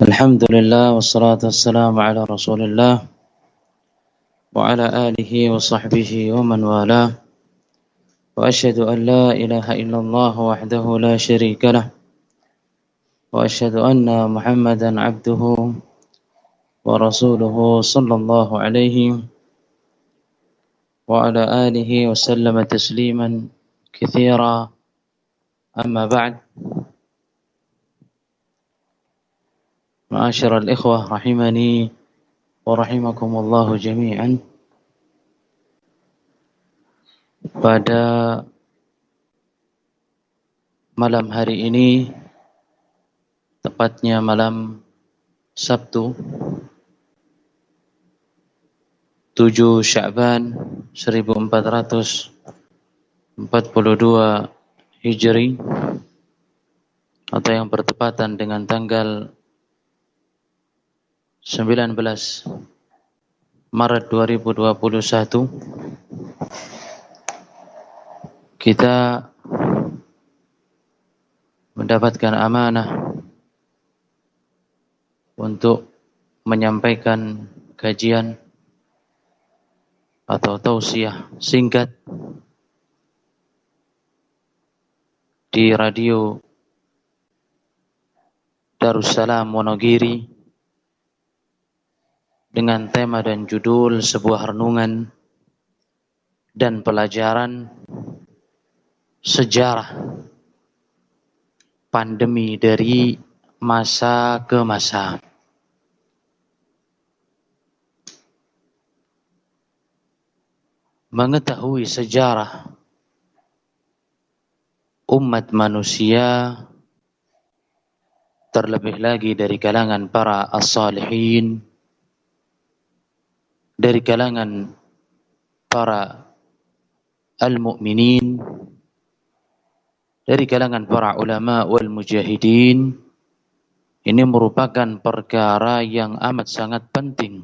الحمد لله والصلاة والسلام على رسول الله وعلى آله وصحبه ومن والاه وأشهد أن لا إله إلا الله وحده لا شريك له وأشهد أن محمدا عبده ورسوله صلى الله عليه وعلى آله وسلم تسليما كثيرا أما بعد. Ma'asyiral ikhwah rahimani wa rahimakumullahu jami'an. Pada malam hari ini, tepatnya malam Sabtu 7 Sya'ban 1442 Hijri, atau yang bertepatan dengan tanggal 19 Maret 2021, kita mendapatkan amanah untuk menyampaikan kajian atau tausiah singkat di radio Darussalam Wonogiri dengan tema dan judul sebuah renungan dan pelajaran sejarah pandemi dari masa ke masa. Mengetahui sejarah umat manusia, terlebih lagi dari kalangan para as-salihin, dari kalangan para al-mu'minin, dari kalangan para ulama wal mujahidin, ini merupakan perkara yang amat sangat penting.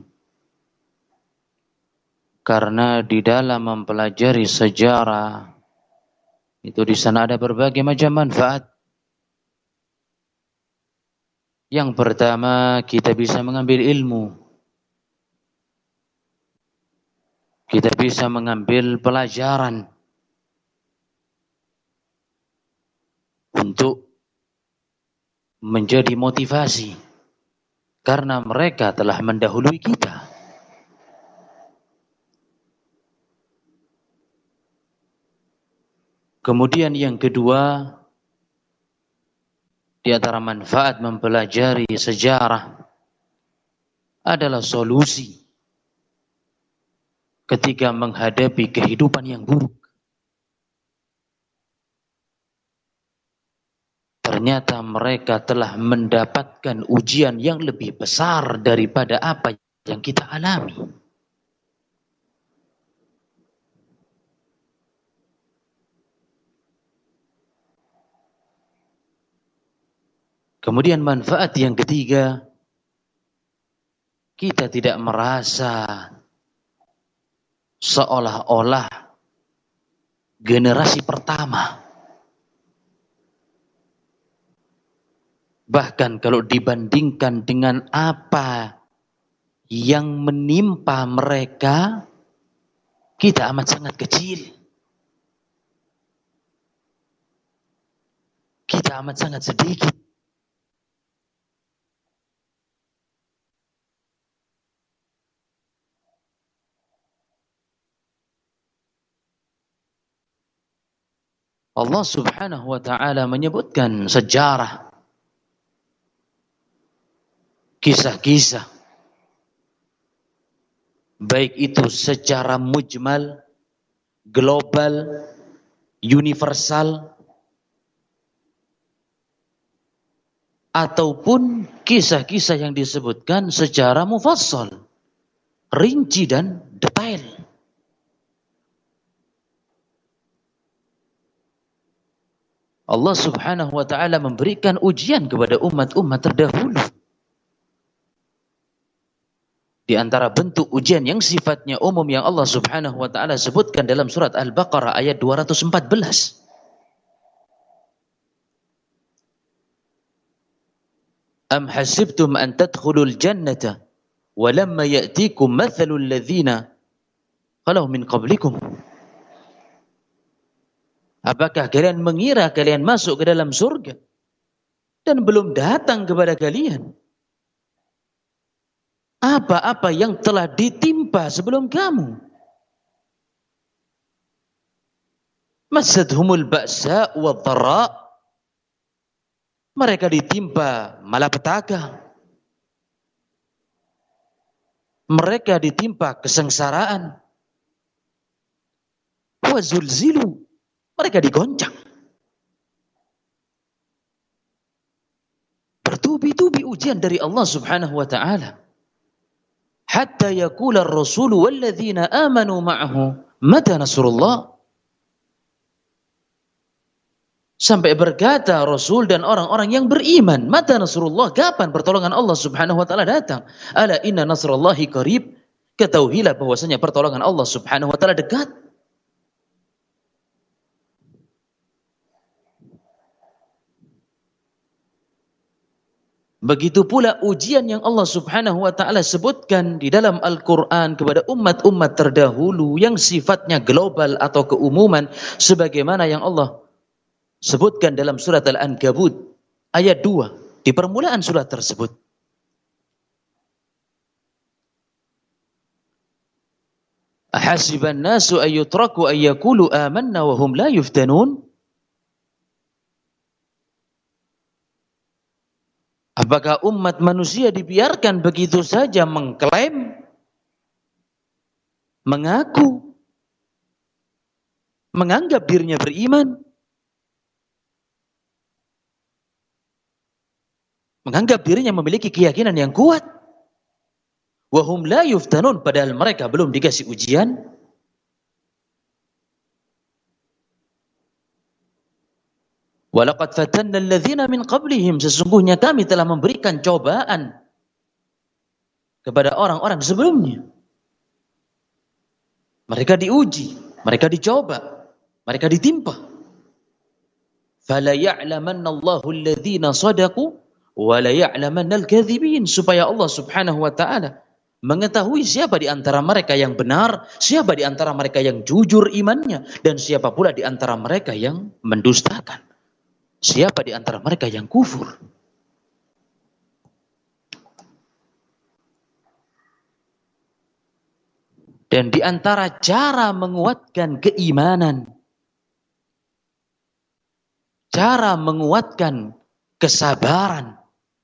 Karena di dalam mempelajari sejarah itu di sana ada berbagai macam manfaat. Yang pertama, kita bisa mengambil ilmu. Kita bisa mengambil pelajaran untuk menjadi motivasi, karena mereka telah mendahului kita. Kemudian yang kedua, di antara manfaat mempelajari sejarah adalah solusi ketika menghadapi kehidupan yang buruk. Ternyata mereka telah mendapatkan ujian yang lebih besar daripada apa yang kita alami. Kemudian manfaat yang ketiga, kita tidak merasa seolah-olah generasi pertama. Bahkan kalau dibandingkan dengan apa yang menimpa mereka, kita amat sangat kecil. Kita amat sangat sedikit. Allah Subhanahu wa ta'ala menyebutkan sejarah, kisah-kisah, baik itu secara mujmal, global, universal, ataupun kisah-kisah yang disebutkan secara mufassal, rinci dan detail. Allah Subhanahu wa ta'ala memberikan ujian kepada umat-umat terdahulu. Di antara bentuk ujian yang sifatnya umum yang Allah Subhanahu wa ta'ala sebutkan dalam surat Al-Baqarah ayat 214. Am hasibtum an tadkhulul jannata walamma ya'tikum mathalul ladzina khalu min qablikum. Apakah kalian mengira kalian masuk ke dalam surga dan belum datang kepada kalian apa-apa yang telah ditimpa sebelum kamu? Massadhumul ba'sa wa dharra, mereka ditimpa malapetaka, mereka ditimpa kesengsaraan, wa zulzilu, mereka digoncang, bertubi-tubi ujian dari Allah Subhanahu wa taala. Hatta yaqula ar-rasul walladzina amanu ma'ahu mata nasrullah, sampai berkata Rasul dan orang-orang yang beriman, mata nasrullah, kapan pertolongan Allah Subhanahu wa taala datang? Ala inna nasrallahi qarib, ketahuilah bahwasanya pertolongan Allah Subhanahu wa taala dekat. Begitu pula ujian yang Allah Subhanahu wa taala sebutkan di dalam Al-Qur'an kepada umat-umat terdahulu yang sifatnya global atau keumuman, sebagaimana yang Allah sebutkan dalam surat Al-Ankabut ayat 2 di permulaan surat tersebut. Ahasiban nasu ayyutraku ayyakulu amanna wa hum la yuftanun. Apakah umat manusia dibiarkan begitu saja mengklaim, mengaku, menganggap dirinya beriman, menganggap dirinya memiliki keyakinan yang kuat, wahum la yuftanun, padahal mereka belum dikasih ujian? Walaqad fatanna alladzina min qablihim, sesungguhnya kami telah memberikan cobaan kepada orang-orang sebelumnya. Mereka diuji, mereka dicoba, mereka ditimpa. Fala ya'lamanna Allahu alladzina shadaqu wa la ya'lamanna al-kadzibin, supaya Allah Subhanahu wa taala mengetahui siapa di antara mereka yang benar, siapa di antara mereka yang jujur imannya, dan siapa pula di antara mereka yang mendustakan, siapa di antara mereka yang kufur. Dan di antara cara menguatkan keimanan, cara menguatkan kesabaran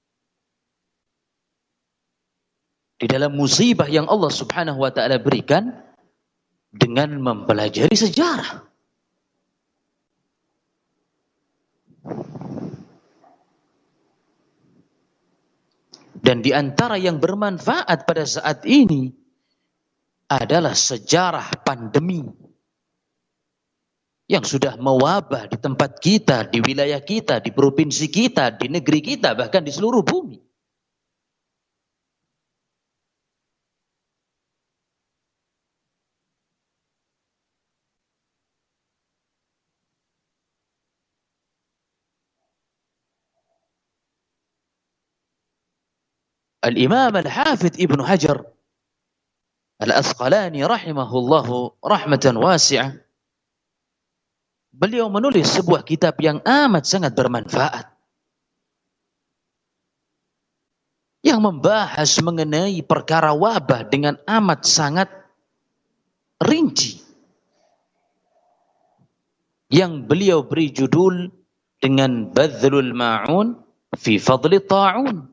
di dalam musibah yang Allah Subhanahu wa taala berikan, dengan mempelajari sejarah. Dan di antara yang bermanfaat pada saat ini adalah sejarah pandemi yang sudah mewabah di tempat kita, di wilayah kita, di provinsi kita, di negeri kita, bahkan di seluruh bumi. Al-Imam Al-Hafidh Ibnu Hajar Al-Asqalani rahimahullahu rahmatan wasi'ah, beliau menulis sebuah kitab yang amat sangat bermanfaat, yang membahas mengenai perkara wabah dengan amat sangat rinci, yang beliau beri judul dengan Badhlul Ma'un fi Fadli Ta'un.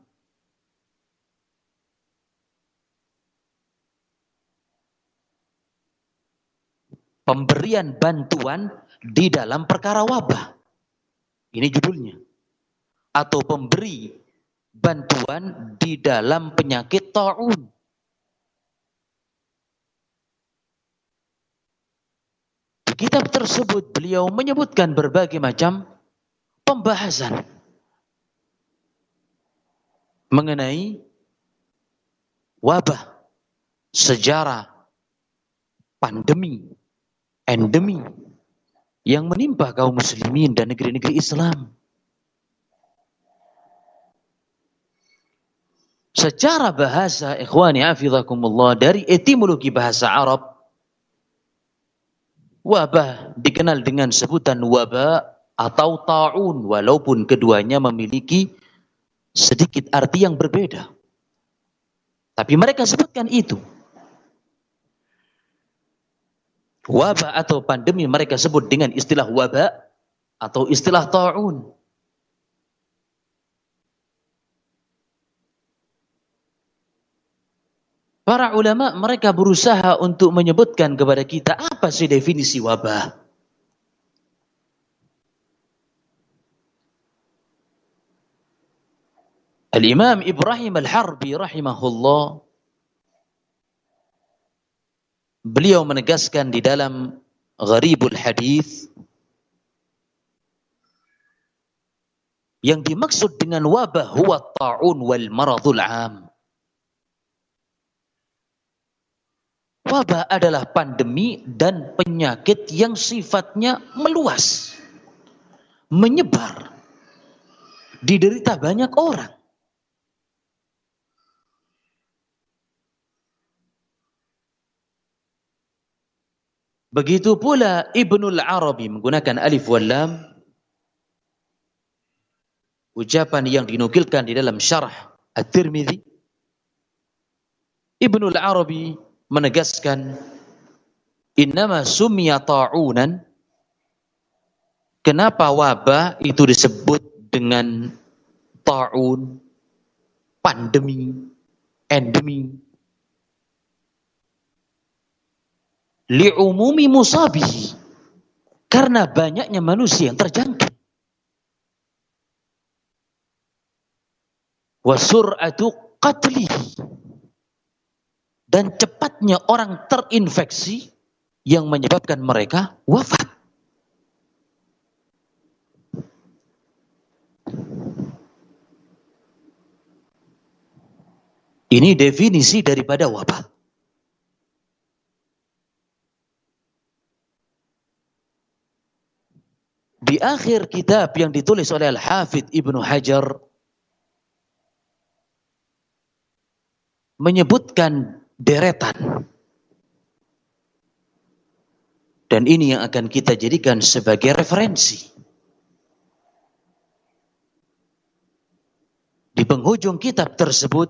Pemberian bantuan di dalam perkara wabah. Ini judulnya. Atau pemberi bantuan di dalam penyakit ta'un. Di kitab tersebut beliau menyebutkan berbagai macam pembahasan mengenai wabah, sejarah, pandemi, endemi yang menimpa kaum muslimin dan negeri-negeri Islam. Secara bahasa, ikhwani hafizakumullah, dari etimologi bahasa Arab, wabah dikenal dengan sebutan wabah atau ta'un, walaupun keduanya memiliki sedikit arti yang berbeda. Tapi mereka sebutkan itu. Wabah atau pandemi mereka sebut dengan istilah wabah atau istilah ta'un. Para ulama mereka berusaha untuk menyebutkan kepada kita apa sih definisi wabah. Al-Imam Ibrahim Al-Harbi rahimahullah, beliau menegaskan di dalam Gharibul Hadis, yang dimaksud dengan wabah huwa ta'un wal maradul 'am. Wabah adalah pandemi dan penyakit yang sifatnya meluas, menyebar, diderita banyak orang. Begitu pula Ibnul Arabi menggunakan alif wal lam, ucapan yang dinukilkan di dalam syarah At-Tirmidzi. Ibnul Arabi menegaskan, innama summiya ta'unan, kenapa wabah itu disebut dengan ta'un, pandemi, endemi, li'umumi musabihi, karena banyaknya manusia yang terjangkit, wa sur'atu qatlihi, dan cepatnya orang terinfeksi yang menyebabkan mereka wafat. Ini definisi daripada wabah. Di akhir kitab yang ditulis oleh Al-Hafidh Ibnu Hajar menyebutkan deretan. Dan ini yang akan kita jadikan sebagai referensi. Di penghujung kitab tersebut,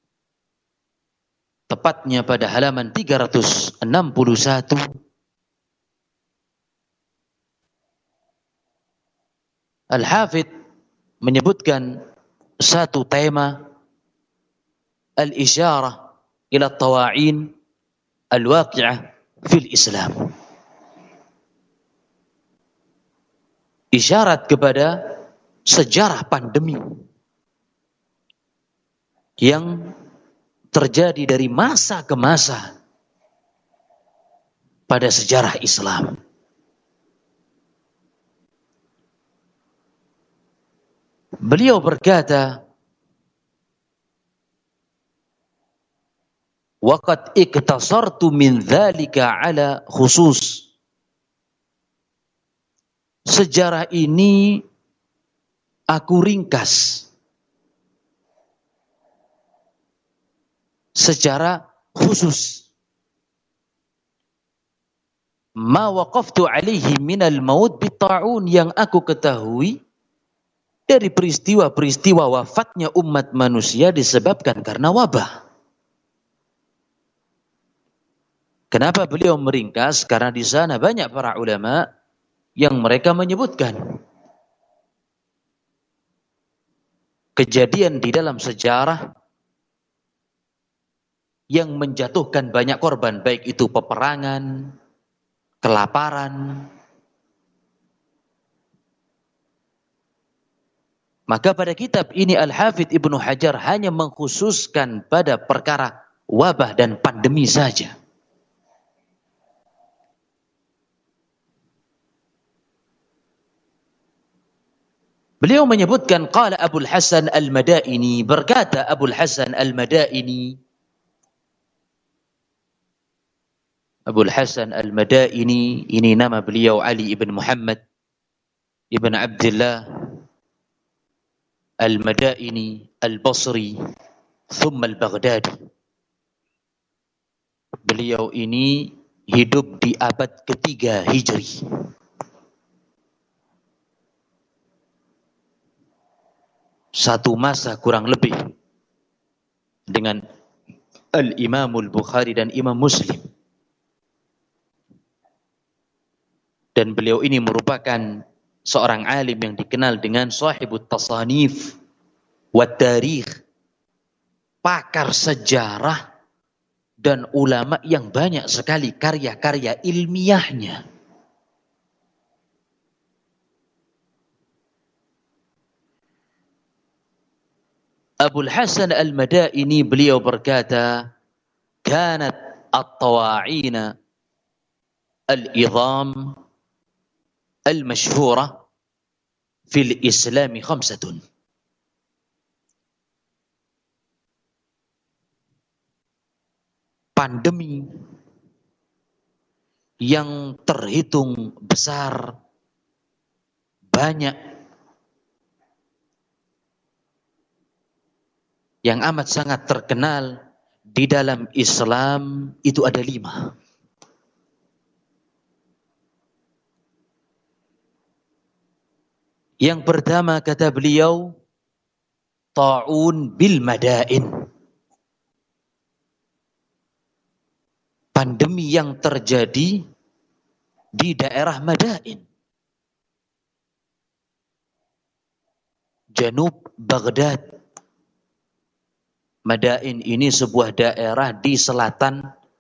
tepatnya pada halaman 361, Al-Hafidh menyebutkan satu tema, al-isyarah ila tawa'in al-waqi'ah fil Islam. Isyarat kepada sejarah pandemi yang terjadi dari masa ke masa pada sejarah Islam. Beliau berkata, waqad iktasartu min dzalika ala khusus. Sejarah ini aku ringkas secara khusus. Ma waqaftu alaihi minal maut bitta'un, yang aku ketahui dari peristiwa-peristiwa wafatnya umat manusia disebabkan karena wabah. Kenapa beliau meringkas? Karena di sana banyak para ulama yang mereka menyebutkan kejadian di dalam sejarah yang menjatuhkan banyak korban, baik itu peperangan, kelaparan. Maka pada kitab ini Al-Hafidh Ibnu Hajar hanya mengkhususkan pada perkara wabah dan pandemi saja. Beliau menyebutkan qala Abul Hasan Al-Madaini, berkata Abul Hasan Al-Madaini. Abul Hasan Al-Madaini ini nama beliau Ali ibn Muhammad ibn Abdullah Al-Madaini Al-Basri thumma al-Baghdadi. Beliau ini hidup di abad ketiga Hijri. Satu masa kurang lebih dengan Al-Imamul Bukhari dan Imam Muslim. Dan beliau ini merupakan seorang alim yang dikenal dengan sahibut tasanif wa tarikh, pakar sejarah dan ulama yang banyak sekali karya-karya ilmiahnya. Abul Hasan Al-Madaini beliau berkata, "Kanat at-tawa'ina al-idham al-mashhura fil Islam khamsatun." Pandemi yang terhitung besar, banyak, yang amat sangat terkenal di dalam Islam itu ada 5. Yang pertama kata beliau, ta'un bil madain. Pandemi yang terjadi di daerah Madain, Janub Baghdad. Madain ini sebuah daerah di selatan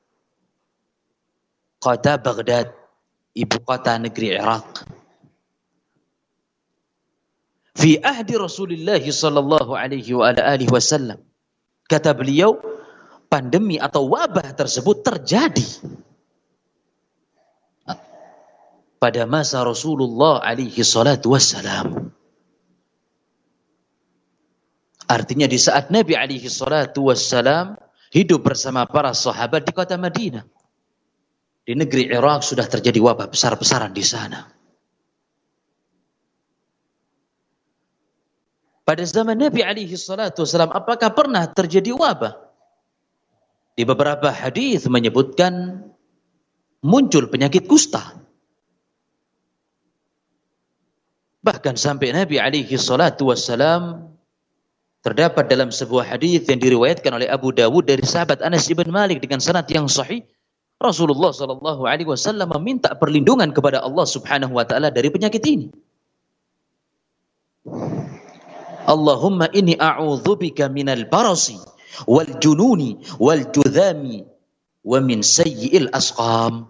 kota Baghdad, ibu kota negeri Irak. Fi ahdi Rasulullah sallallahu alaihi wa alihi wasallam. Kata beliau, pandemi atau wabah tersebut terjadi pada masa Rasulullah alaihi salatu wassalam. Artinya di saat Nabi alaihi salatu wassalam hidup bersama para sahabat di kota Madinah. Di negeri Irak sudah terjadi wabah besar-besaran di sana. Pada zaman Nabi alaihi salatu wassalam, apakah pernah terjadi wabah? Di beberapa hadis menyebutkan muncul penyakit kusta. Bahkan sampai Nabi alaihi salatu wassalam, terdapat dalam sebuah hadis yang diriwayatkan oleh Abu Dawud dari sahabat Anas ibn Malik dengan sanad yang sahih, Rasulullah sallallahu alaihi wasallam meminta perlindungan kepada Allah Subhanahu wa taala dari penyakit ini. Allahumma inni a'udzubika minal barasi wal jununi wal judhami wa min sayyi'il asqam.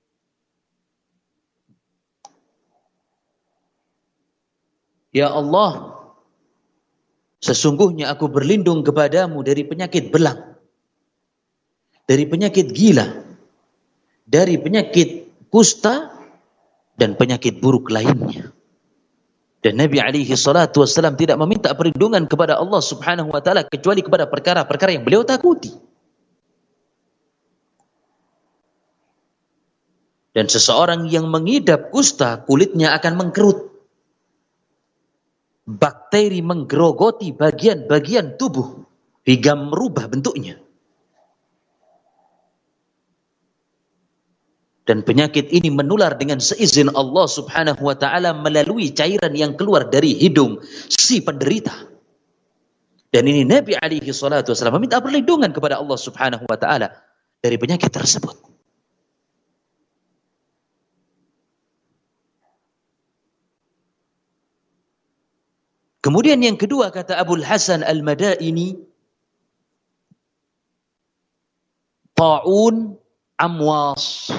Ya Allah, sesungguhnya aku berlindung kepadamu dari penyakit belang, dari penyakit gila, dari penyakit kusta, dan penyakit buruk lainnya. Dan Nabi alaihi salatu wassalam tidak meminta perlindungan kepada Allah Subhanahu wa taala kecuali kepada perkara-perkara yang beliau takuti. Dan seseorang yang mengidap kusta, kulitnya akan mengkerut. Bakteri menggerogoti bagian-bagian tubuh hingga merubah bentuknya. Dan penyakit ini menular dengan seizin Allah Subhanahu wa taala melalui cairan yang keluar dari hidung si penderita. Dan ini Nabi alaihi salatu wasallam meminta perlindungan kepada Allah Subhanahu wa taala dari penyakit tersebut. Kemudian yang kedua kata Abul Hasan Al-Madaini, ta'un amwas.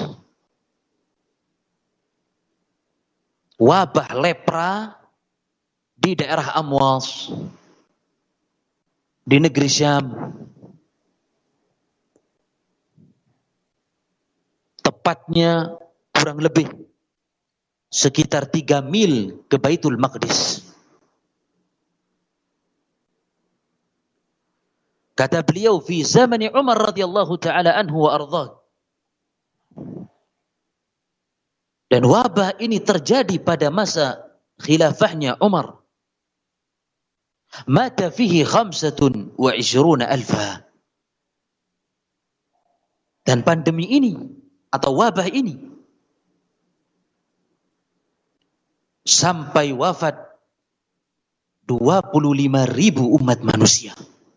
Wabah lepra di daerah Amwas, di negeri Syam. Tepatnya kurang lebih sekitar 3 mil ke Baitul Maqdis. Kata beliau, fi zaman Umar radhiyallahu taala anhu wa ardhah. Dan wabah ini terjadi pada masa khilafahnya Umar. mata fihi 25 alfa. Dan pandemi ini atau wabah ini sampai wafat 25.000 umat manusia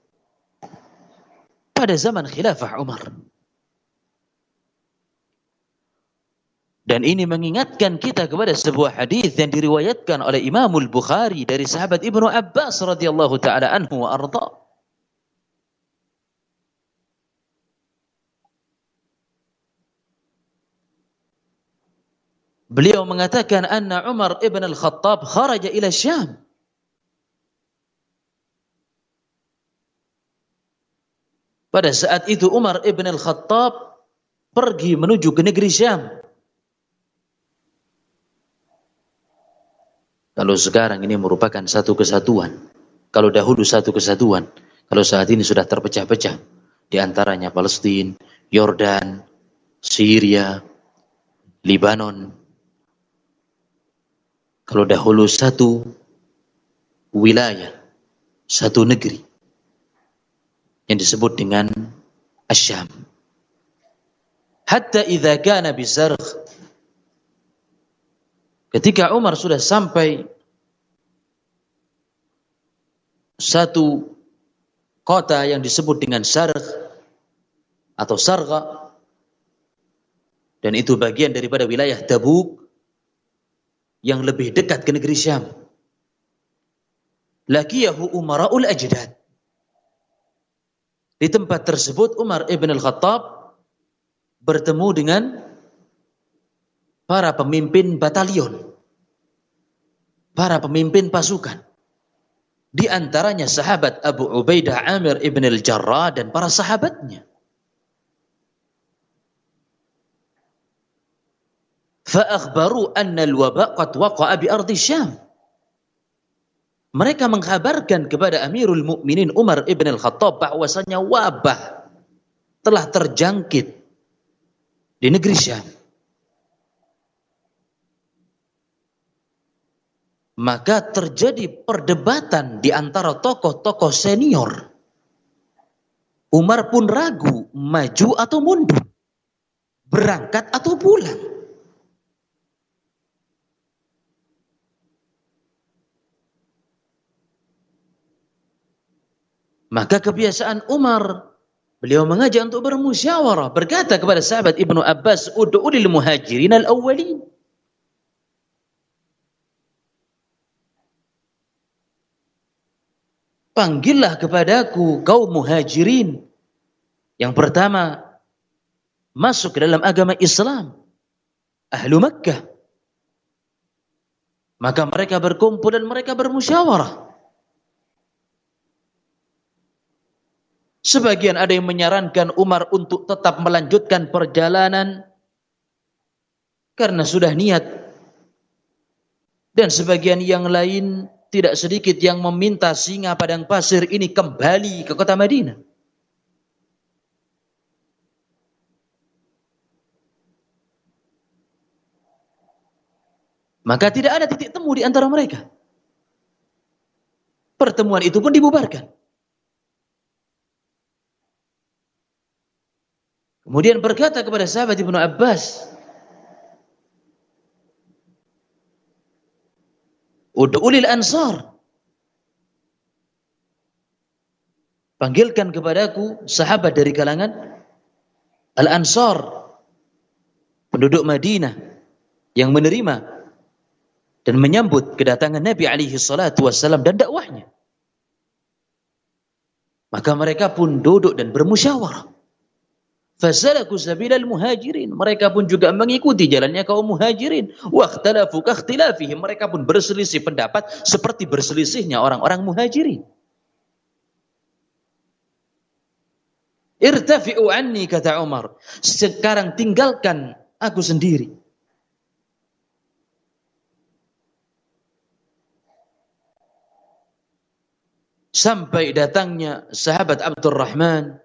pada zaman khilafah Umar. Dan ini mengingatkan kita kepada sebuah hadis yang diriwayatkan oleh Imamul Bukhari dari sahabat Ibnu Abbas radhiyallahu taala anhu wa arda. Beliau mengatakan anna Umar ibn al-Khattab kharaja ila Syam. Pada saat itu Umar ibn al-Khattab pergi menuju ke negeri Syam. Kalau sekarang ini merupakan satu kesatuan. Kalau dahulu satu kesatuan. Kalau saat ini sudah terpecah-pecah. Di antaranya Palestina, Yordan, Syria, Libanon. Kalau dahulu satu wilayah, satu negeri. Yang disebut dengan Asyam. Hatta idza kana bizarq. Ketika Umar sudah sampai satu kota yang disebut dengan Sargh atau Sargha, dan itu bagian daripada wilayah Tabuk yang lebih dekat ke negeri Syam. Laqiyahu umara'ul ajdad. Di tempat tersebut Umar ibn al-Khattab bertemu dengan para pemimpin batalion, para pemimpin pasukan. Di antaranya sahabat Abu Ubaidah Amir ibn al-Jarrah dan para sahabatnya. فَأَخْبَرُوا أَنَّ الْوَبَاءَ قَدْ وَقَعَ بِأَرْضِ الشَّامِ. Mereka mengkabarkan kepada Amirul Mukminin Umar ibn al-Khattab bahwasanya wabah telah terjangkit di negeri Syam. Maka terjadi perdebatan di antara tokoh-tokoh senior. Umar pun ragu maju atau mundur, berangkat atau pulang. Maka kebiasaan Umar, beliau mengajak untuk bermusyawarah, berkata kepada sahabat Ibnu Abbas, ud'u lil muhajirin al-awwalin. Panggillah kepadaku kaum muhajirin yang pertama masuk ke dalam agama Islam, ahlu Makkah. Maka mereka berkumpul dan mereka bermusyawarah. Sebagian ada yang menyarankan Umar untuk tetap melanjutkan perjalanan karena sudah niat. Dan sebagian yang lain, tidak sedikit yang meminta singa padang pasir ini kembali ke kota Madinah. Maka tidak ada titik temu di antara mereka. Pertemuan itu pun dibubarkan. Kemudian berkata kepada sahabat Ibnu Abbas, ud'ulil ansar. Panggilkan kepadaku sahabat dari kalangan Al-Ansar, penduduk Madinah yang menerima dan menyambut kedatangan Nabi alaihi salatu wassalam dan dakwahnya. Maka mereka pun duduk dan bermusyawarah. Fasalaku sabilal muhajirin. Mereka pun juga mengikuti jalannya kaum muhajirin. Wa ikhtalafu ka ikhtilafihim. Mereka pun berselisih pendapat seperti berselisihnya orang-orang muhajirin. Irtafi'u anni, kata Umar. Sekarang tinggalkan aku sendiri. Sampai datangnya sahabat Abdurrahman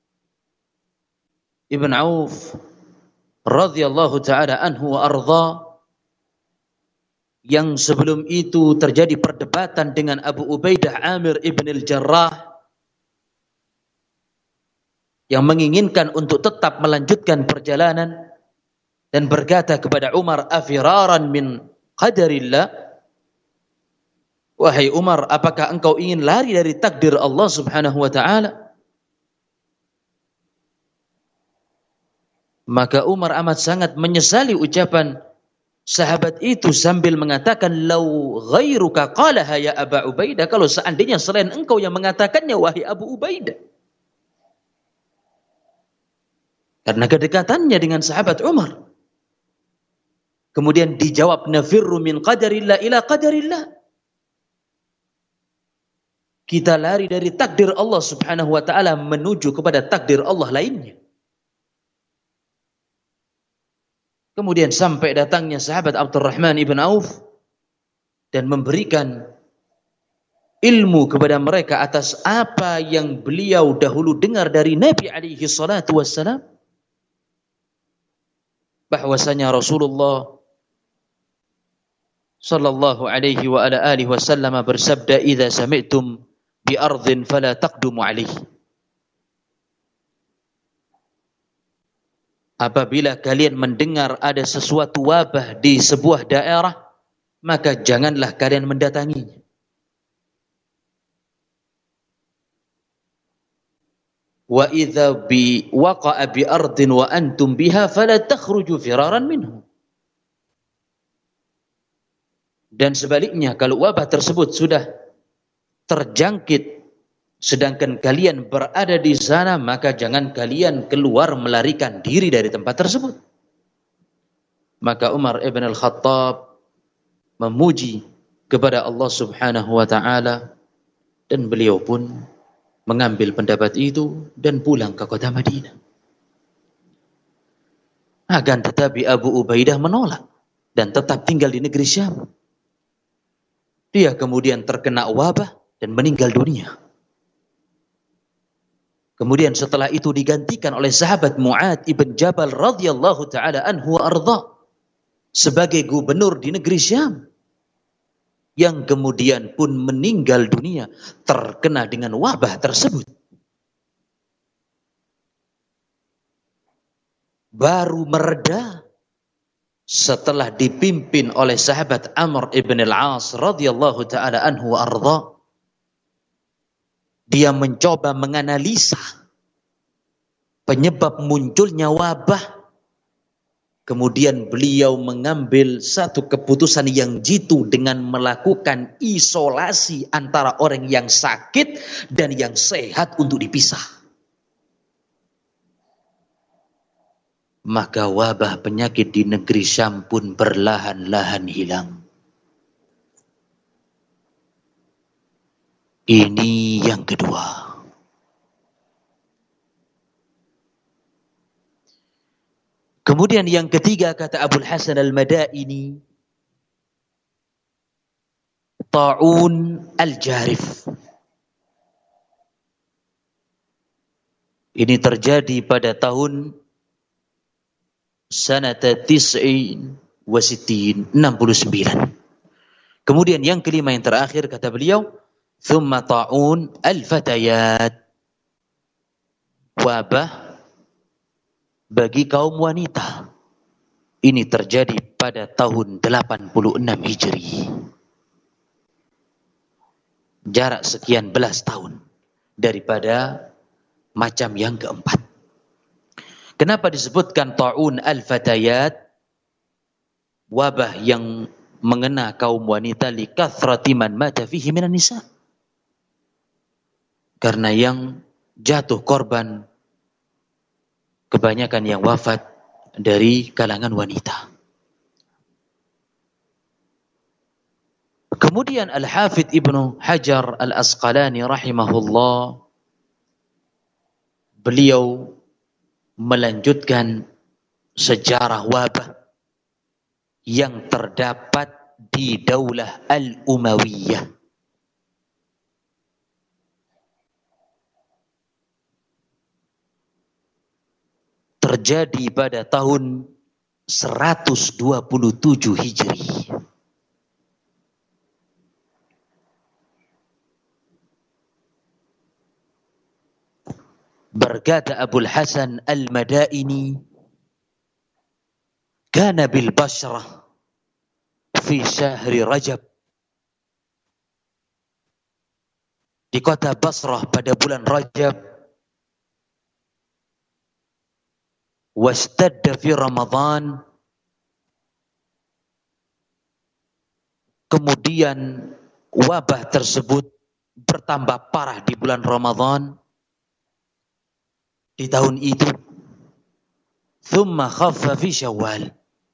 Ibn Auf radhiyallahu ta'ala anhu wa arda, yang sebelum itu terjadi perdebatan dengan Abu Ubaidah Amir ibn al-Jarrah yang menginginkan untuk tetap melanjutkan perjalanan dan berkata kepada Umar, afiraran min qadarillah, wahai Umar, apakah engkau ingin lari dari takdir Allah subhanahu wa ta'ala? Maka Umar amat sangat menyesali ucapan sahabat itu sambil mengatakan, lau ghairuka qalaha ya Aba Ubaidah, kalau seandainya selain engkau yang mengatakannya wahai Abu Ubaidah. Karena kedekatannya dengan sahabat Umar. Kemudian dijawab, nafirru min qadarillah ila qadarillah. Kita lari dari takdir Allah subhanahu wa ta'ala menuju kepada takdir Allah lainnya. Kemudian sampai datangnya sahabat Abdurrahman ibn Auf dan memberikan ilmu kepada mereka atas apa yang beliau dahulu dengar dari Nabi alaihi salatu wassalam, bahwasanya Rasulullah sallallahu alaihi wa ala alihi wasallam bersabda, idza sami'tum bi ardhin fala taqdumu alaihi. Apabila kalian mendengar ada sesuatu wabah di sebuah daerah, maka janganlah kalian mendatanginya. Wa idza waqa'a bi ardin wa antum biha fala takhruju firaran minhu. Dan sebaliknya, kalau wabah tersebut sudah terjangkit sedangkan kalian berada di sana, maka jangan kalian keluar melarikan diri dari tempat tersebut. Maka Umar ibn al-Khattab memuji kepada Allah subhanahu wa ta'ala, dan beliau pun mengambil pendapat itu dan pulang ke kota Madinah. Akan tetapi Abu Ubaidah menolak dan tetap tinggal di negeri Syam. Dia kemudian terkena wabah dan meninggal dunia. Kemudian setelah itu digantikan oleh sahabat Mu'adz ibn Jabal radhiyallahu taala anhu wa ardha sebagai gubernur di negeri Syam, yang kemudian pun meninggal dunia terkena dengan wabah tersebut. Baru mereda setelah dipimpin oleh sahabat Amr ibn al-As radhiyallahu taala anhu wa ardha. Dia mencoba menganalisa penyebab munculnya wabah. Kemudian beliau mengambil satu keputusan yang jitu dengan melakukan isolasi antara orang yang sakit dan yang sehat untuk dipisah. Maka wabah penyakit di negeri Syam pun perlahan-lahan hilang. Ini yang kedua. Kemudian yang ketiga, kata Abul Hasan al-Madaini, Ta'un al-Jarif. Ini terjadi pada tahun sanata tis'in wa sittin, 69. Kemudian yang kelima, yang terakhir, kata beliau, thumma ta'un al-fatayat, wabah bagi kaum wanita. Ini terjadi pada tahun 86 Hijri. Jarak sekian belas tahun daripada macam yang keempat. Kenapa disebutkan ta'un al-fatayat, wabah yang mengena kaum wanita, li kathrati man mata fihi minan nisa, karena yang jatuh korban kebanyakan yang wafat dari kalangan wanita. Kemudian Al-Hafidh Ibnu Hajar Al-Asqalani rahimahullah, beliau melanjutkan sejarah wabah yang terdapat di Daulah Al-Umayyah. Terjadi pada tahun 127 Hijri. Berkata Abul Hasan Al-Madaini, kana bil Basrah fi syahri Rajab. Di kota Basrah pada bulan Rajab. Wastadda fi Ramadan. Kemudian wabah tersebut bertambah parah di bulan Ramadan. Di tahun itu. Thumma khaffa fi Syawal.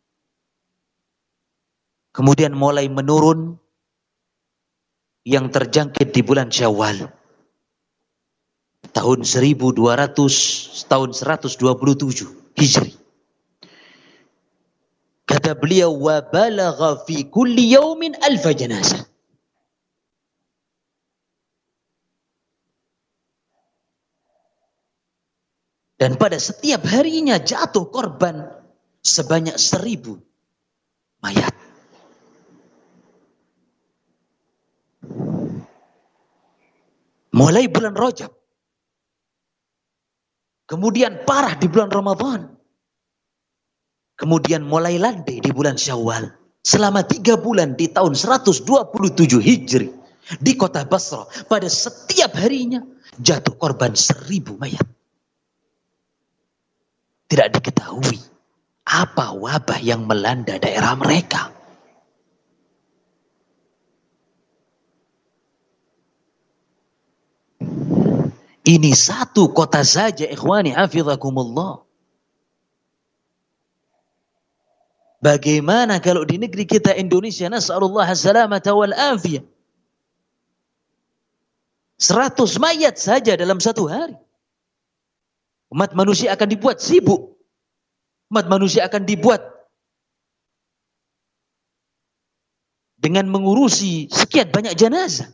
Kemudian mulai menurun yang terjangkit di bulan Syawal. Tahun 127 Hijri. Kata beliau, wa balagha fi kulli yawmin alfa janazah. Dan pada setiap harinya jatuh korban sebanyak 1000 mayat. Mulai bulan Rajab. Kemudian parah di bulan Ramadan. Kemudian mulai landai di bulan Syawal. Selama 3 bulan di tahun 127 Hijri. Di kota Basrah. Pada setiap harinya jatuh korban 1000 mayat. Tidak diketahui apa wabah yang melanda daerah mereka. Ini satu kota saja, ikhwani hafizakumullah. Bagaimana kalau di negeri kita Indonesia, nas'alullah as-salamata wal afiyah. 100 mayat saja dalam satu hari. Umat manusia akan dibuat sibuk. Umat manusia akan dibuat dengan mengurusi sekian banyak jenazah.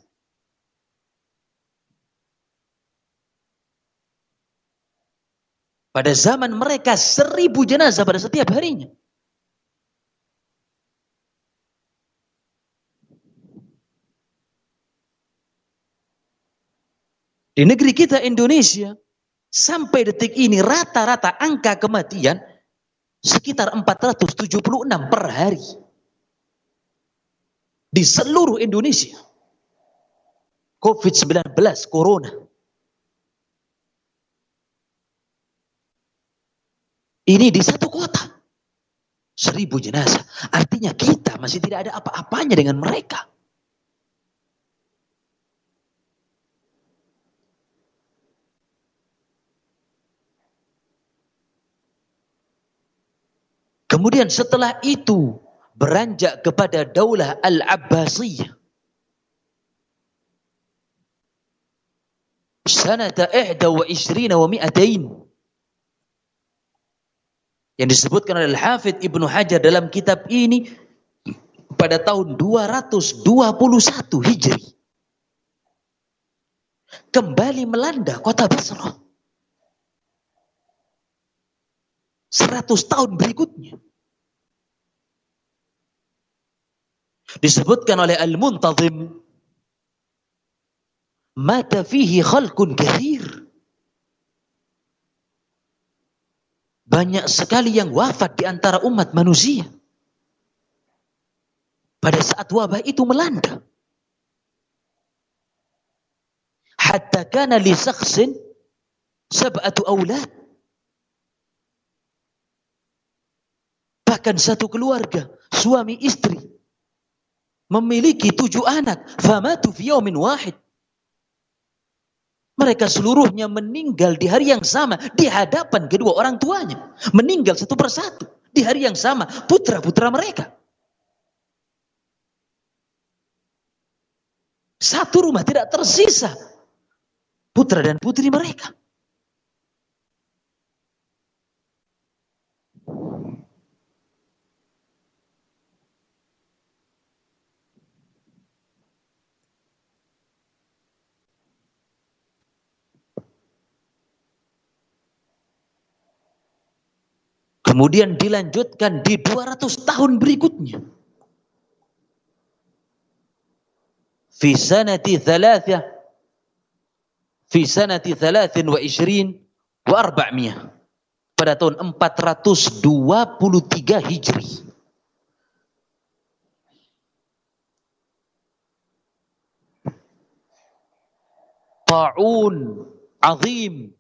Pada zaman mereka 1000 jenazah pada setiap harinya. Di negeri kita Indonesia, sampai detik ini rata-rata angka kematian sekitar 476 per hari. Di seluruh Indonesia. COVID-19, Corona. Ini di satu kota. 1000 jenazah. Artinya kita masih tidak ada apa-apanya dengan mereka. Kemudian setelah itu beranjak kepada Daulah Al-Abbasiyah. Sanata 21 wa 200. Yang disebutkan oleh Al-Hafidh Ibnu Hajar dalam kitab ini pada tahun 221 Hijri. Kembali melanda kota Basrah. 100 tahun berikutnya. Disebutkan oleh Al-Muntazim, mata fihi khalqun katsir. Banyak sekali yang wafat di antara umat manusia pada saat wabah itu melanda. Hatta kana li shakhsin 7 aulad. Bahkan satu keluarga, suami istri, memiliki 7 anak. Famatu fi yaumin wahid. Mereka seluruhnya meninggal di hari yang sama. Di hadapan kedua orang tuanya. Meninggal satu persatu. Di hari yang sama. Putra-putra mereka. Satu rumah tidak tersisa. Putra dan putri mereka. Kemudian dilanjutkan di 200 tahun berikutnya. Fi sanati 23 wa arba'miyah. Pada tahun 423 Hijri. Ta'un azim.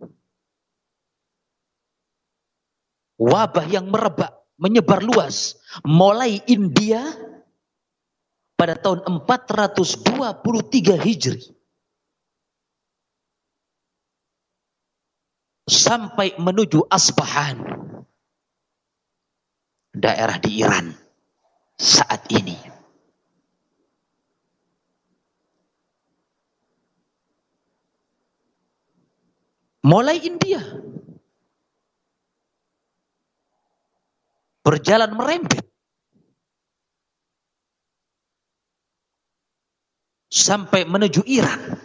Wabah yang merebak, menyebar luas. Mulai India pada tahun 423 Hijri. Sampai menuju Asbahan. Daerah di Iran saat ini. Mulai India. Berjalan merembet. Sampai menuju Iran.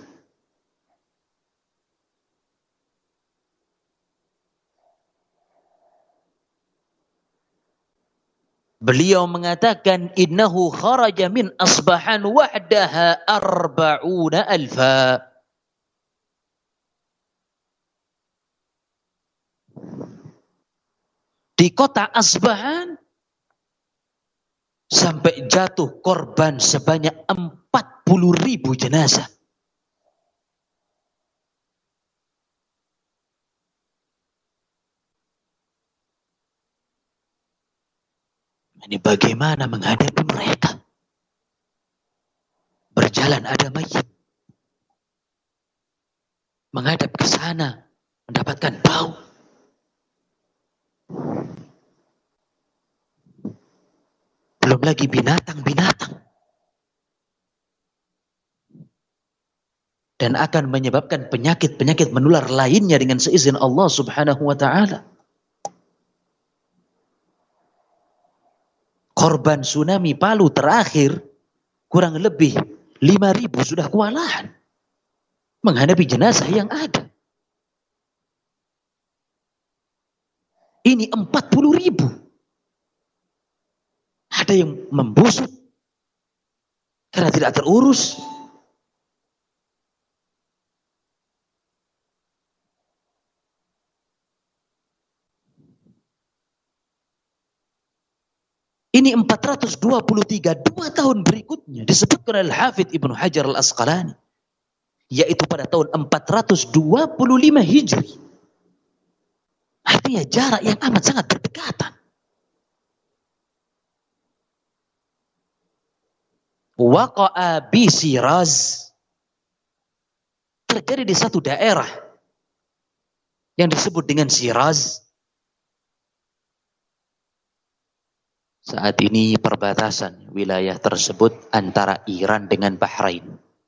Beliau mengatakan innahu kharaja min Asbahan wahdaha 40,000. Di kota Asbahan sampai jatuh korban sebanyak 40.000 jenazah. Ini bagaimana menghadapi mereka? Berjalan ada mayit. Menghadap ke sana, mendapatkan bau. Belum lagi binatang-binatang. Dan akan menyebabkan penyakit-penyakit menular lainnya dengan seizin Allah Subhanahu wa ta'ala. Korban tsunami Palu terakhir kurang lebih 5.000 sudah kewalahan menghadapi jenazah yang ada. Ini 40.000. Ada yang membusuk karena tidak terurus. Ini 423, 2 tahun berikutnya disebutkan oleh Al-Hafidz Ibnu Hajar Al-Asqalani, yaitu pada tahun 425 Hijri. Artinya jarak yang amat sangat berdekatan. Waqa'a bi Shiraz, terjadi di satu daerah yang disebut dengan Shiraz. Saat ini perbatasan wilayah tersebut antara Iran dengan Bahrain.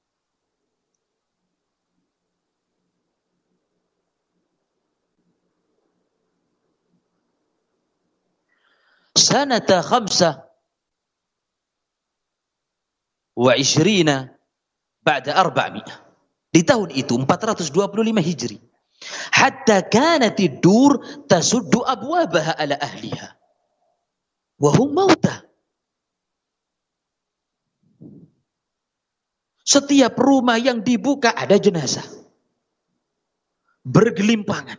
Sanata 25 ba'da 400. Di tahun itu 425 Hijri. Hatta kanat ad-dur tasuddu abwabaha ala ahliha wa hum mauta. Setiap rumah yang dibuka ada jenazah. Bergelimpangan.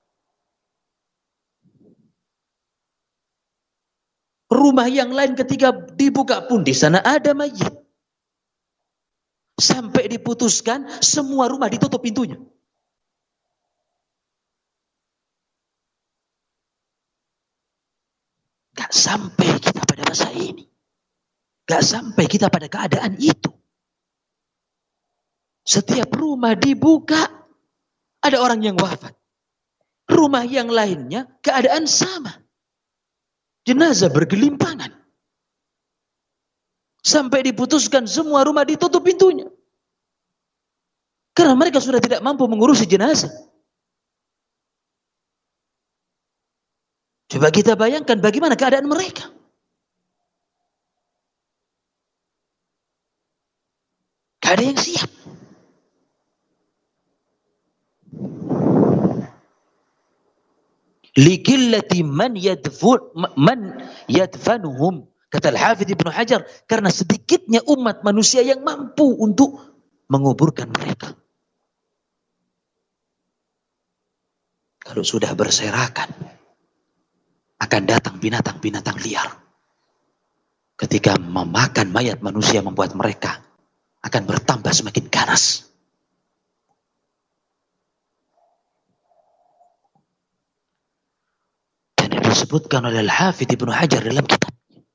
Rumah yang lain ketika dibuka pun di sana ada mayit. Sampai diputuskan semua rumah ditutup pintunya. Gak sampai kita pada masa ini. Gak sampai kita pada keadaan itu. Setiap rumah dibuka, ada orang yang wafat. Rumah yang lainnya keadaan sama. Jenazah bergelimpangan. Sampai diputuskan semua rumah ditutup pintunya. Karena mereka sudah tidak mampu mengurusi jenazah. Coba kita bayangkan bagaimana keadaan mereka. Gak ada yang siap. Likillati man yadfanuhum. Kata Al-Hafidz Ibnu Hajar, karena sedikitnya umat manusia yang mampu untuk menguburkan mereka. Kalau sudah berserakan, akan datang binatang-binatang liar. Ketika memakan mayat manusia membuat mereka akan bertambah semakin ganas. Dan itu disebutkan oleh Al-Hafidz Ibnu Hajar dalam kitab.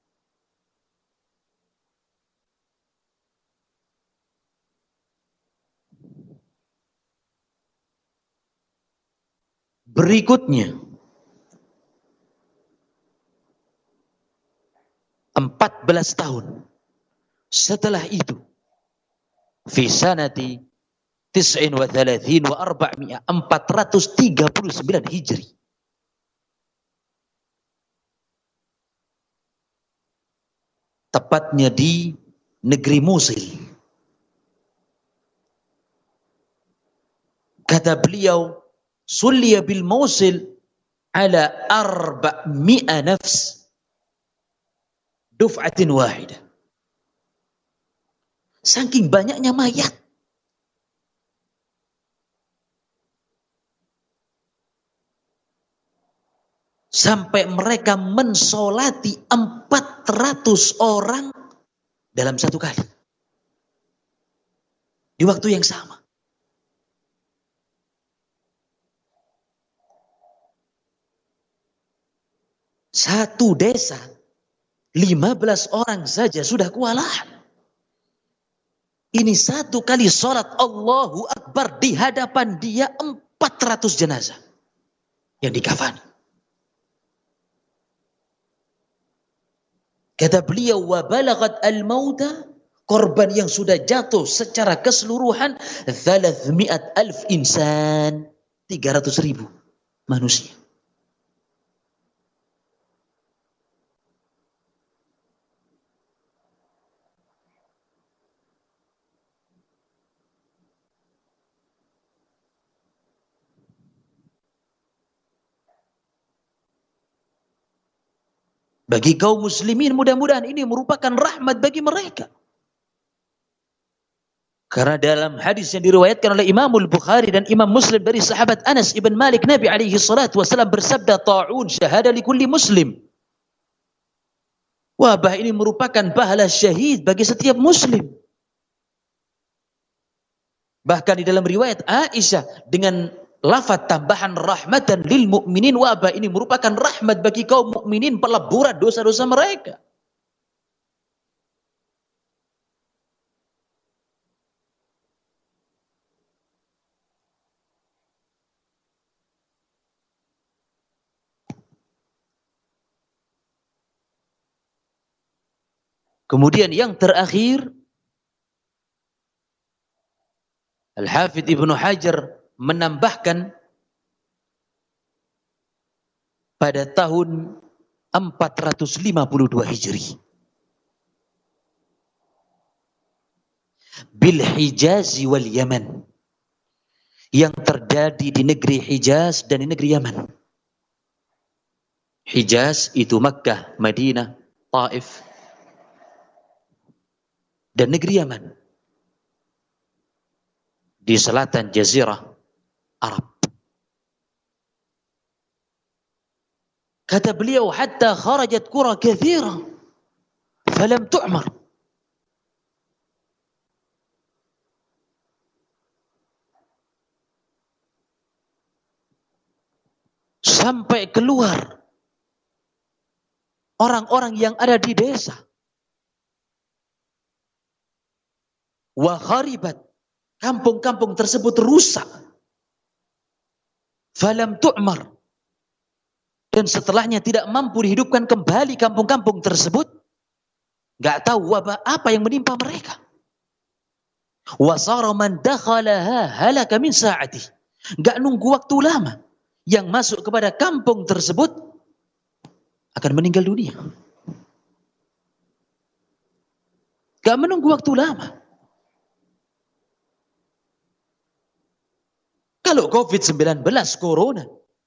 Berikutnya, 14 tahun setelah itu, fi sanati 39 wa 400 439 Hijri. Tepatnya di negeri Mosul. Kata beliau, sulliya bil Mosul ala 400 nafs duf'atin wahidah. Saking banyaknya mayat. Sampai mereka mensolati 400 orang dalam satu kali. Di waktu yang sama. Satu desa, 15 orang saja sudah kewalahan. Ini satu kali sholat Allahu Akbar di hadapan dia 400 jenazah yang dikafani. Kata beliau, wa balagat al-mauta, korban yang sudah jatuh secara keseluruhan 300,000 insan, 300.000 manusia. Bagi kaum muslimin, mudah-mudahan ini merupakan rahmat bagi mereka. Karena dalam hadis yang diriwayatkan oleh Imam Al-Bukhari dan Imam Muslim dari sahabat Anas ibn Malik, Nabi alaihi salatu wasallam bersabda, ta'un syahada li kulli muslim. Wabah ini merupakan pahala syahid bagi setiap muslim. Bahkan di dalam riwayat Aisyah dengan lafaz tambahan rahmatan lil mu'minin, wabah ini merupakan rahmat bagi kaum mukminin, peleburan dosa-dosa mereka. Kemudian yang terakhir, Al-Hafidz Ibnu Hajar menambahkan pada tahun 452 Hijri. Bil Hijaz wal Yaman. Yang terjadi di negeri Hijaz dan di negeri Yaman. Hijaz itu Makkah, Madinah, Taif. Dan negeri Yaman. Di selatan Jazirah Arab. Kata beliau, hatta kharajat qura katsira falam tu'mar. Sampai keluar orang-orang yang ada di desa. Wa kharibat, kampung-kampung tersebut rusak. Falam tu'mar. Dan setelahnya tidak mampu dihidupkan kembali kampung-kampung tersebut. Gak tahu wabah apa yang menimpa mereka. Wa sara man dakhalaha halaka min sa'ati. Gak nunggu waktu lama. Yang masuk kepada kampung tersebut akan meninggal dunia. Gak menunggu waktu lama. Kalau COVID-19, corona,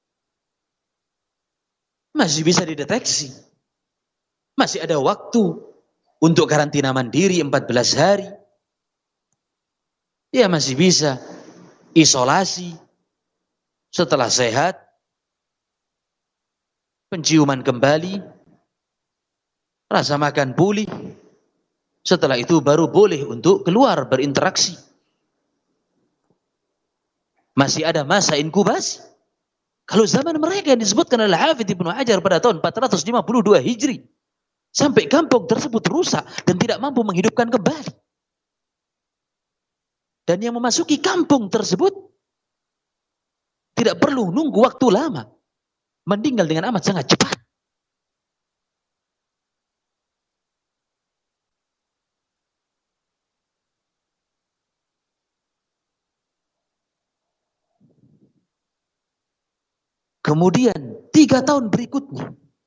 masih bisa dideteksi. Masih ada waktu untuk karantina mandiri 14 hari. Ya masih bisa isolasi. Setelah sehat, penciuman kembali, rasa makan pulih. Setelah itu baru boleh untuk keluar berinteraksi. Masih ada masa inkubasi. Kalau zaman mereka yang disebutkan oleh Hafidz Ibnu Hajar pada tahun 452 Hijri, sampai kampung tersebut rusak dan tidak mampu menghidupkan kembali. Dan yang memasuki kampung tersebut tidak perlu nunggu waktu lama. Meninggal dengan amat sangat cepat. Kemudian 3 tahun berikutnya,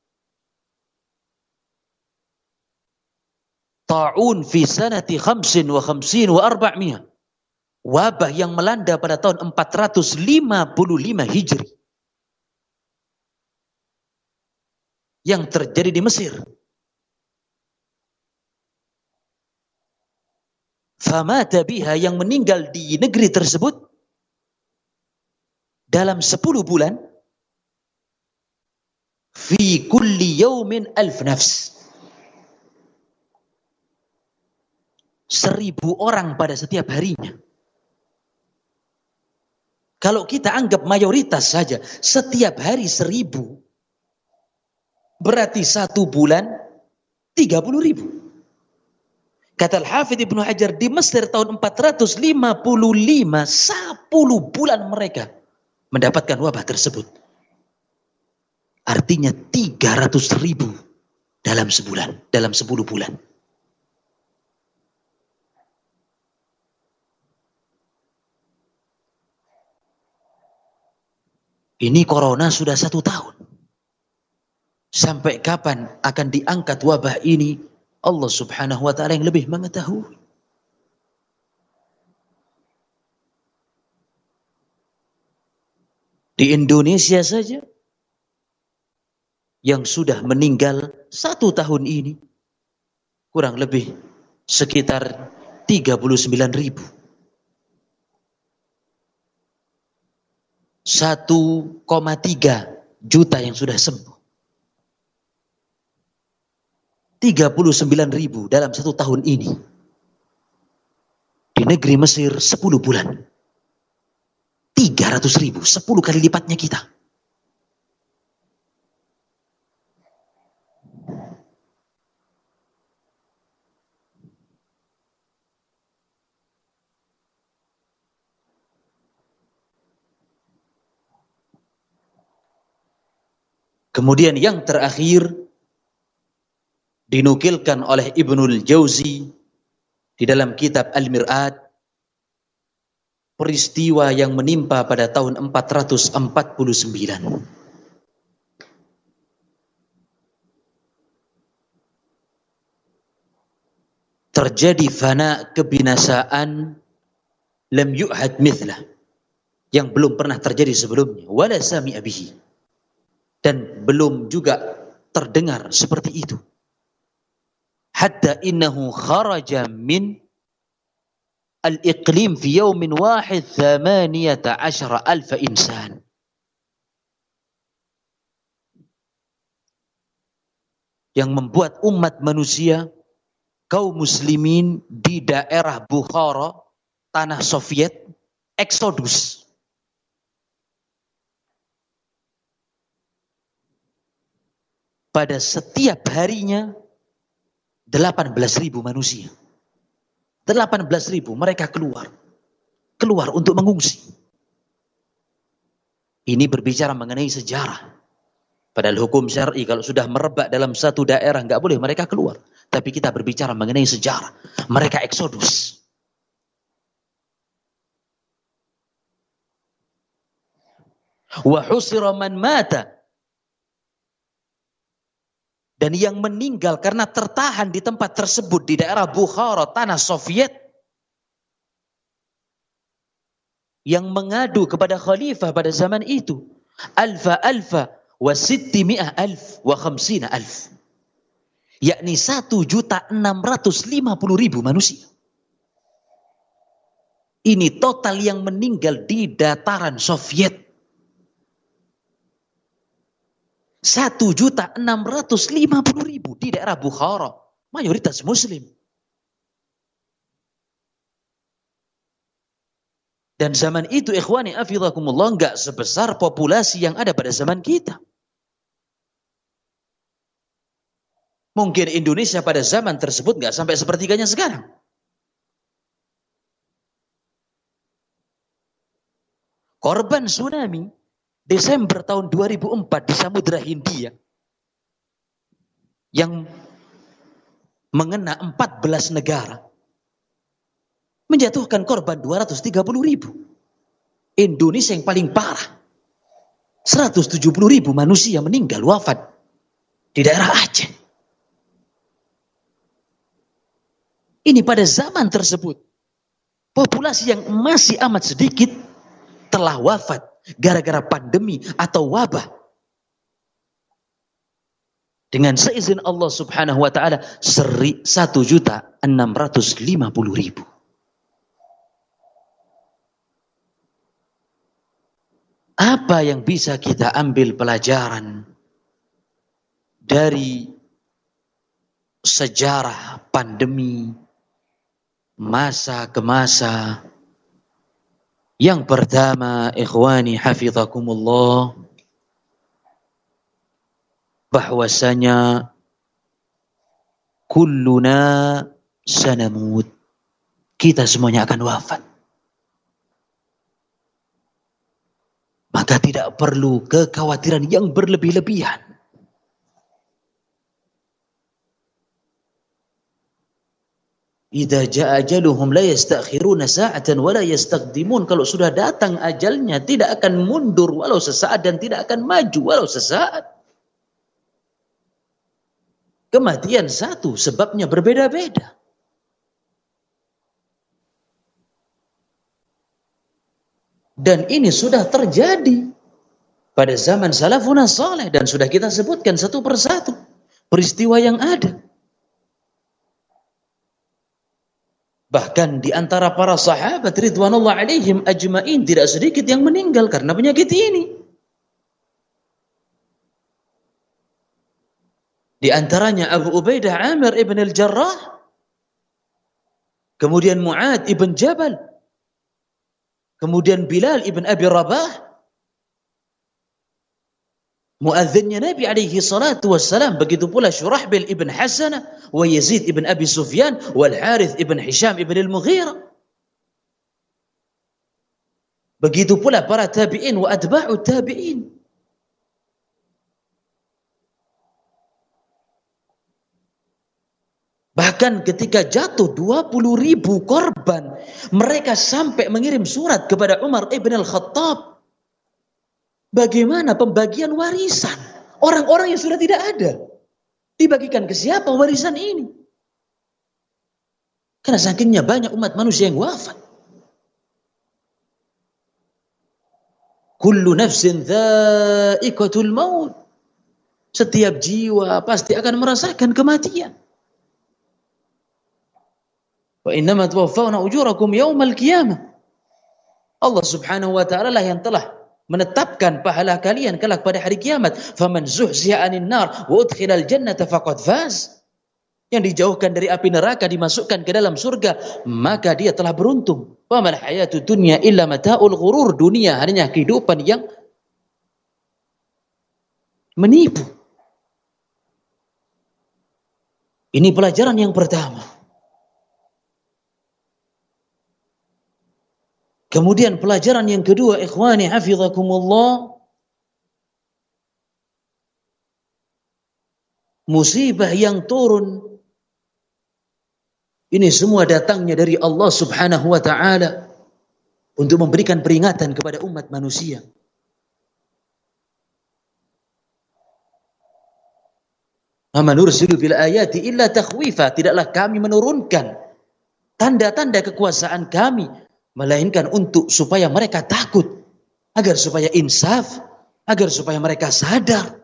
ta'un fi sanati 55 wa 400. Wabah yang melanda pada tahun 455 Hijri. Yang terjadi di Mesir. Famata biha, yang meninggal di negeri tersebut dalam 10 bulan, fi kulli yaumin 1000 nafs. 1000 orang pada setiap harinya. Kalau kita anggap mayoritas saja, setiap hari 1000, berarti 1 bulan 30.000. Kata Al-Hafidz Ibnu Hajar, di Mesir tahun 455, 10 bulan mereka mendapatkan wabah tersebut. Artinya 300.000 dalam sebulan, dalam 10 bulan. Ini corona sudah 1 tahun. Sampai kapan akan diangkat wabah ini? Allah Subhanahu wa ta'ala yang lebih mengetahui. Di Indonesia saja, yang sudah meninggal 1 tahun ini, kurang lebih sekitar 39.000. 1,3 juta yang sudah sembuh. 39.000 dalam 1 tahun ini. Di negeri Mesir 10 bulan. 300.000, 10 kali lipatnya kita. Kemudian yang terakhir dinukilkan oleh Ibnul Jauzi di dalam kitab Al-Mir'at, peristiwa yang menimpa pada tahun 449. Terjadi fana, kebinasaan, lam yu'had mithlah, yang belum pernah terjadi sebelumnya, wala sami'a bihi, dan belum juga terdengar seperti itu. Hatta innahu kharaja min al-iqlim fi yawmin wahid 18,000 insan. Yang membuat umat manusia, kaum muslimin di daerah Bukhara, tanah Soviet, eksodus. Pada setiap harinya 18.000 manusia. 18.000 mereka keluar untuk mengungsi. Ini berbicara mengenai sejarah. Padahal hukum syar'i kalau sudah merebak dalam satu daerah nggak boleh mereka keluar. Tapi kita berbicara mengenai sejarah. Mereka eksodus. Wa husira man mata. Dan yang meninggal karena tertahan di tempat tersebut di daerah Bukhara, tanah Soviet, yang mengadu kepada khalifah pada zaman itu, alfa wa 600,000 wa 50,000, yakni 1.650.000 manusia. Ini total yang meninggal di dataran Soviet. 1.650.000 di daerah Bukhara, mayoritas Muslim. Dan zaman itu ikhwani afidhakumullah enggak sebesar populasi yang ada pada zaman kita. Mungkin Indonesia pada zaman tersebut enggak sampai sepertiganya sekarang. Korban tsunami Desember tahun 2004 di Samudra Hindia yang mengena 14 negara menjatuhkan korban 230.000. Indonesia yang paling parah, 170.000 manusia meninggal wafat di daerah Aceh. Ini pada zaman tersebut populasi yang masih amat sedikit telah wafat gara-gara pandemi atau wabah. Dengan seizin Allah Subhanahu wa taala 1.650.000. Apa yang bisa kita ambil pelajaran dari sejarah pandemi masa ke masa? Yang pertama, ikhwani hafizakumullah, bahwasanya kulluna sanamut, kita semuanya akan wafat. Maka tidak perlu kekhawatiran yang berlebih-lebihan. Idza jaa ajaluhum la yastakhiruna sa'atan wa la yastaqdimun. Kalau sudah datang ajalnya tidak akan mundur walau sesaat dan tidak akan maju walau sesaat. Kematian satu, sebabnya berbeda-beda. Dan ini sudah terjadi pada zaman salafun saleh dan sudah kita sebutkan satu persatu peristiwa yang ada. Bahkan di antara para sahabat ridwanullah alaihim ajmain tidak sedikit yang meninggal karena penyakit ini. Di antaranya Abu Ubaidah Amir ibn al-Jarrah, kemudian Mu'ad ibn Jabal, kemudian Bilal ibn Abi Rabah, muadzinnya Nabi alaihi salatu wassalam, begitu pula Syurahbil ibn Hasanah, wa Yazid ibn Abi Sufyan, wal Harith ibn Hisham ibn al-Mughirah. Begitu pula para tabi'in wa atba'u tabi'in. Bahkan ketika jatuh 20.000 korban, mereka sampai mengirim surat kepada Umar ibn al-Khattab. Bagaimana pembagian warisan? Orang-orang yang sudah tidak ada. Dibagikan ke siapa warisan ini? Karena sakitnya banyak umat manusia yang wafat. Kullu nafsin dha'iqatul maut. Setiap jiwa pasti akan merasakan kematian. Wa innama tuwaffawna ujurakum yaumal qiyamah. Allah Subhanahu wa taala lah yang telah menetapkan pahala kalian kelak pada hari kiamat. Faman zuhziha 'anil nar wa udkhilal jannata faqad faz. Yang dijauhkan dari api neraka dimasukkan ke dalam surga, maka dia telah beruntung. Wa mal hayatud dunya illa mata'ul ghurur. Dunia hanya kehidupan yang menipu. Ini pelajaran yang pertama. Kemudian pelajaran yang kedua, ikhwani hafizakumullah, musibah yang turun ini semua datangnya dari Allah Subhanahu wa taala untuk memberikan peringatan kepada umat manusia. Ama nursilu bil ayati illa takhwifa. Tidaklah kami menurunkan tanda-tanda kekuasaan kami melainkan untuk supaya mereka takut, agar supaya insaf, agar supaya mereka sadar.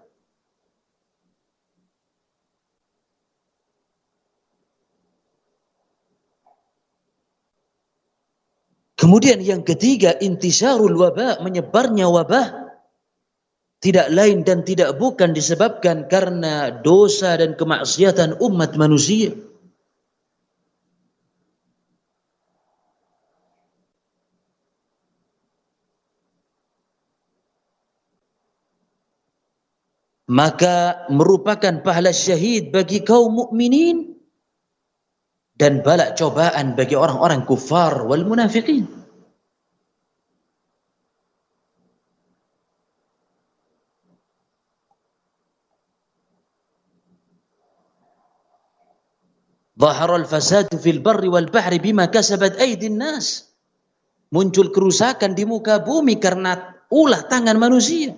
Kemudian yang ketiga, intisarul wabah, menyebarnya wabah. tidak lain dan tidak bukan disebabkan karena dosa dan kemaksiatan umat manusia. Maka merupakan pahala syahid bagi kaum mukminin dan bala cobaan bagi orang-orang kufar wal munafiqin. Zahara al-fasadu fil barri wal bahri bima kasabat aydin nas. Muncul kerusakan di muka bumi karena ulah tangan manusia.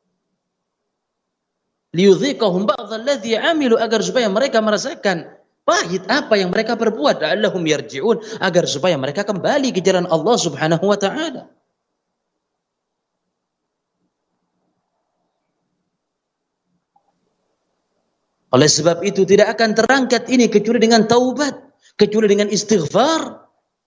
Liyudhiqahum ba'dha alladhi 'amilu, agar supaya mereka merasakan pahit apa yang mereka perbuat, la'allahum yarji'un, agar supaya mereka kembali ke jalan Allah Subhanahu wa taala. Oleh sebab itu tidak akan terangkat ini kecuali dengan taubat, kecuali dengan istighfar.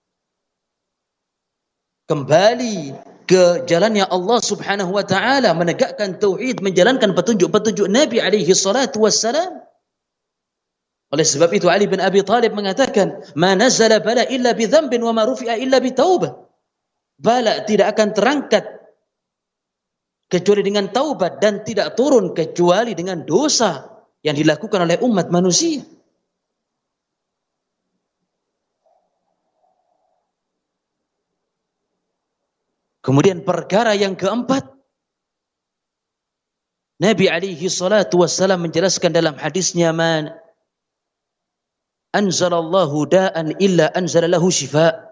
Kembali ke jalannya Allah Subhanahu wa taala, menegakkan tauhid, menjalankan petunjuk-petunjuk Nabi alaihi salatu wassalam. Oleh sebab itu Ali bin Abi Thalib mengatakan, "Ma nazala bala illa bi dzambin wa ma rufi'a illa bi taubah." Bala tidak akan terangkat kecuali dengan taubat, dan tidak turun kecuali dengan dosa yang dilakukan oleh umat manusia. Kemudian perkara yang keempat, Nabi alaihi salatu wassalam menjelaskan dalam hadisnya, "Man anzalallahu da'an illa anzalalahu shifa."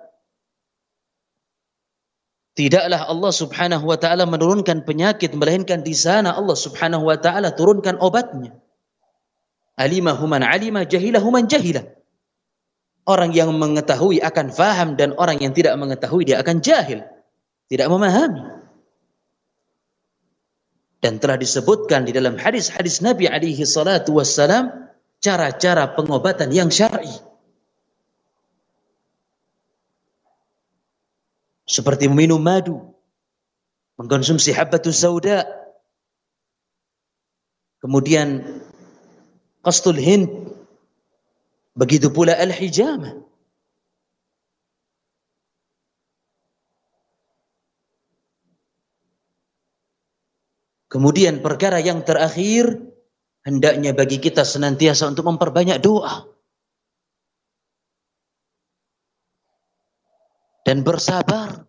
Tidaklah Allah Subhanahu wa taala menurunkan penyakit melainkan di sana Allah Subhanahu wa taala turunkan obatnya. Alimahu man alima, jahilahu man jahila. Orang yang mengetahui akan faham, dan orang yang tidak mengetahui dia akan jahil, tidak memahami. Dan telah disebutkan di dalam hadis-hadis Nabi alaihi salatu wassalam cara-cara pengobatan yang syar'i. Seperti meminum madu, mengkonsumsi habbatus sauda, kemudian qastul hind, begitu pula al-hijamah. Kemudian perkara yang terakhir, hendaknya bagi kita senantiasa untuk memperbanyak doa dan bersabar.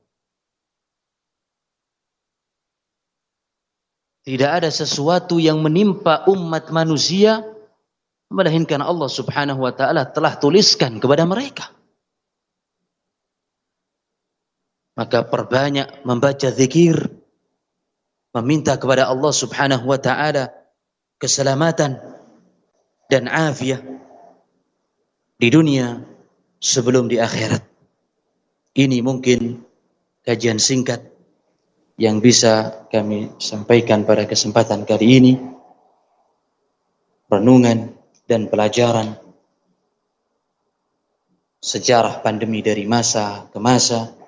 Tidak ada sesuatu yang menimpa umat manusia melainkan Allah Subhanahu wa taala telah tuliskan kepada mereka. Maka perbanyak membaca zikir, meminta kepada Allah Subhanahu wa taala keselamatan dan afiat di dunia sebelum di akhirat. Ini mungkin kajian singkat yang bisa kami sampaikan pada kesempatan kali ini. Renungan dan pelajaran sejarah pandemi dari masa ke masa,